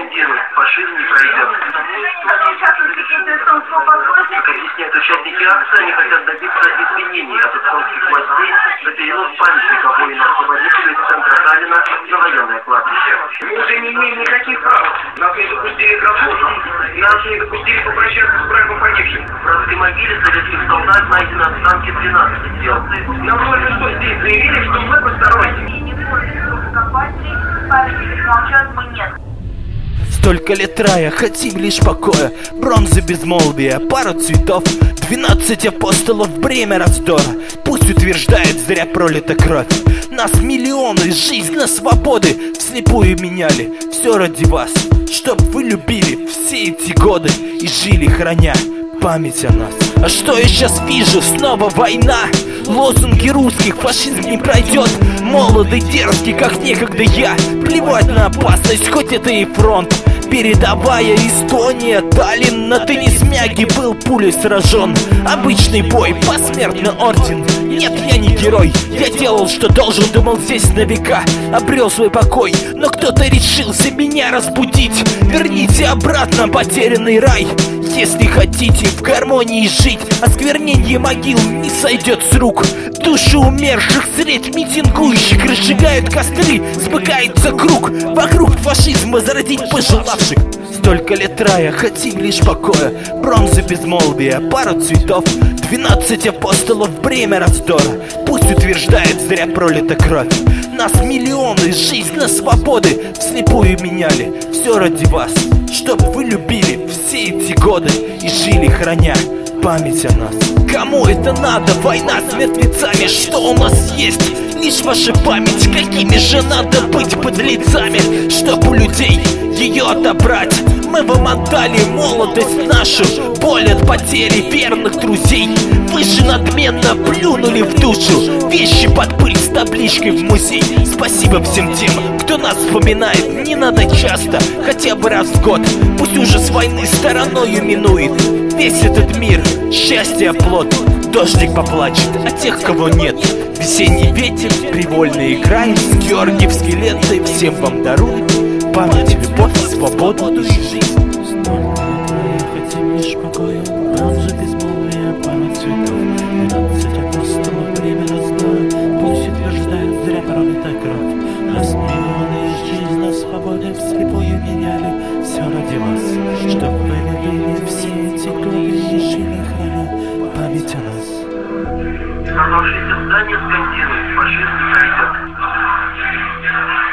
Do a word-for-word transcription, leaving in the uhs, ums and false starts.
скандируют, фашизм не пройдет. Как объясняют участники акции, они хотят добиться изменений от эстонских властей за перенос памятника воина-освободителя из центра Таллина на военное кладбище. Мы уже не имеем никаких прав. Нас не допустили к работу. Нас не допустили попрощаться с братом погибшим. В братской могиле советских солдат найдены останки тринадцати тел. Нам только что здесь заявили, что мы посторонние. Столько лет рая, хотим лишь покоя, бронзы безмолвия, пару цветов, двенадцать апостолов, бремя раздора. Пусть утверждает, зря пролита кровь. Нас миллионы, жизнь на свободы вслепую меняли. Все ради вас, чтоб вы любили все эти годы и жили, храня память о нас. А что я сейчас вижу? Снова война. Лозунги русских, фашизм не пройдет. Молодый, дерзкий, как некогда я. Плевать на опасность, хоть это и фронт. Передовая Эстония, Таллин, на Тенисмяге был пулей сражен. Обычный бой, посмертный орден. Нет, я не герой, я делал, что должен, думал здесь на века. Обрел свой покой, но кто-то решился меня разбудить. Верните обратно потерянный рай. Если хотите в гармонии жить, осквернение могил не сойдет с рук. Души умерших средь митингующих разжигают костры, смыкается круг вокруг фашизма зародить пожелавших. Столько лет рая, хотим лишь покоя, бронзы безмолвия, пару цветов, двенадцать апостолов, бремя раздора. Пусть утверждает, зря пролита кровь. Нас миллионы, жизнь на свободы вслепую меняли. Все ради вас, чтоб вы любили все эти годы и жили, храня память о нас. Кому это надо? Война с мертвецами. Что у нас есть? Лишь ваша память. Какими же надо быть подлецами, чтоб у людей ее отобрать? Мы вам отдали молодость нашу, боль от потери верных друзей. Вы же надменно плюнули в душу, вещи под пыль с табличкой в музей. Спасибо всем тем, кто нас вспоминает. Не надо часто, хотя бы раз в год. Пусть уже с войны стороною минует весь этот мир, счастье оплот. Дождик поплачет о тех, кого нет. Весенний ветер привольно играет с георгиевской лентой. Всем вам дарует память, любовь, свободу и жизнь. Хотим лишь покоя, бронзы безмолвия, пара цветов, двенадцать апостолов, время раздора. Пусть утверждает, зря пролита кровь. Нас миллионы, жизнь на свободе вслепую меняли. Все ради вас, чтоб вы любили все эти годы и жили, храня память о нас. Взорвавшиеся здания скандируют, фашизм не пройдет.